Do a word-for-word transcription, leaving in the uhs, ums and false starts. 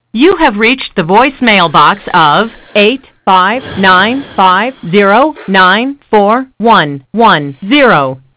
You have reached the voicemail box of eight five nine five zero nine four one one zero.